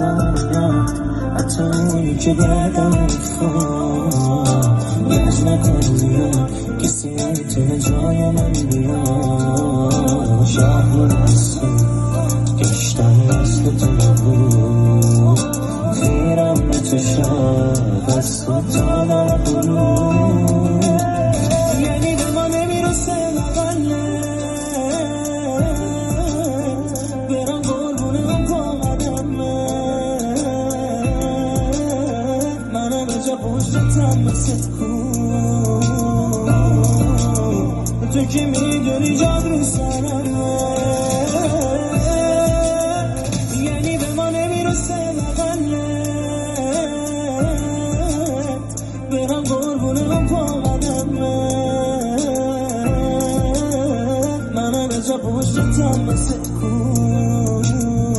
دنیا، حتی اونی که بعدم افتاد. گرج نکن بیا، کسی نمیتونه جای من بیا. شهر بسته گشتم مثل تو نبود، تیرم به تو شد از تو تا در غروب. یعنی به ما نمیرسه لبنه برم قربونه اون پا قدمه. منو به جا پشتتم مثل کو، تو که میدونی جاد رو سرم.